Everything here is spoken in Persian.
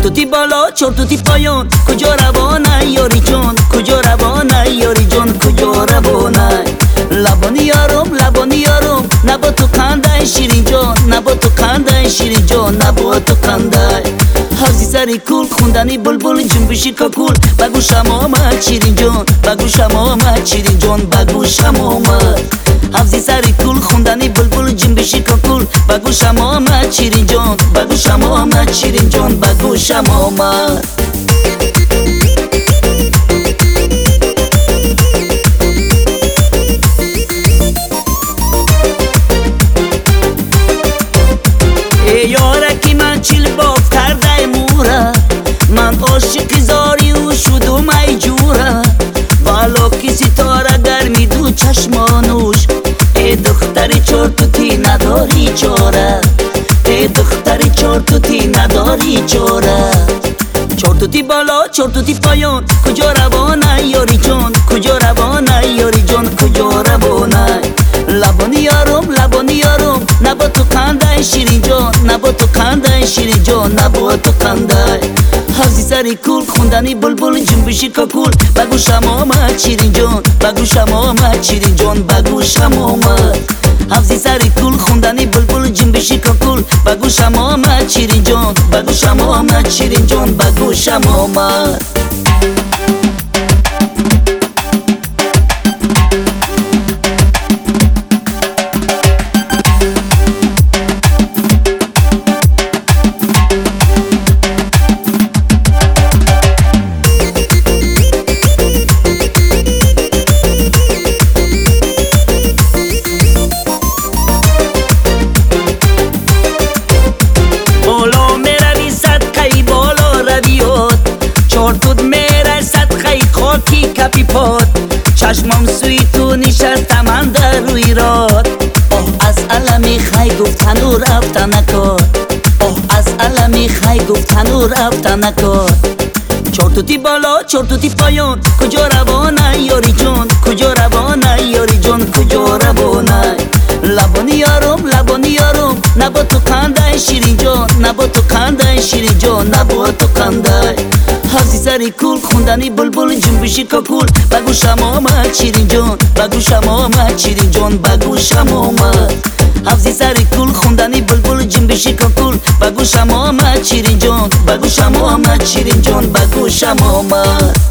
چرتوتی بالا چرتوتی پایان، کجا روانه یاری جان، کجا روانه یاری جان، کجا روانه. لبانی یارم نبا تو کنده شیرین جان، نبا تو کنده شیرین جان، نبا تو کنده. حفظی سری کول خوندنی بلبل جنبشی کاکول، بگوشم آمد شیرین جان، بگوشم آمد شیرین جان، بگوشم آمد. حفظی سری کول خوندنی بلبل جنبشی کاکول، بگوشم آمد شیرین جان، بگوشم آمد شیرین جان، بگوشم آمد. یارکی من چیل باف کرده موره، من عاشق زاری و شدم ای جوره. والا کی ستاره گرمی دو چشمانوش، ای دختری چرتوتی نداری چاره، ای دختری چرتوتی نداری چاره. چرتوتی بالا چرتوتی پایان، کجا روانه یاری جان، کجا روانه یاری جان، کجا روانه. لبانی یارم نبا تو کنده شیرین جان، نبا تو کنده شیرین جان، نبا تو کنده. حفظی سری کول خوندنی بلبل جنبشی کاکول، بگوشم آمد شیرین جان، بگوشم آمد شیرین جان، بگوشم آمد. حفظی سری کول خوندنی بلبل جنبشی کاکول، بگوشم آمد شیرین جان، بگوشم آمد شیرین جان، بگوشم آمد. چرتوت میره صدقه خاکی کپی پاد، چشمم سوی تو نشستم اندر روی راد. از علمی خی گفتن و رفتن نکار، از علمی خی گفتن و رفتن نکار. چرتوتی بالا چرتوتی پایان، کجا روانه یاری جان، کجا روانه یاری جان، کجا روانه. لبانی یارم نبا تو کنده شیرین جان، نبا تو کنده شیرین جان، نبا تو کنده. حفظی سری کول خوندنی بلبل جنبشی کاکول، بگوشم آمد شیرین جان، بگوشم آمد شیرین جان، بگوشم آمد. حفظی سری کول خوندنی بلبل جنبشی کاکول، بگوشم آمد شیرین جان، بگوشم آمد شیرین جان، بگوشم آمد.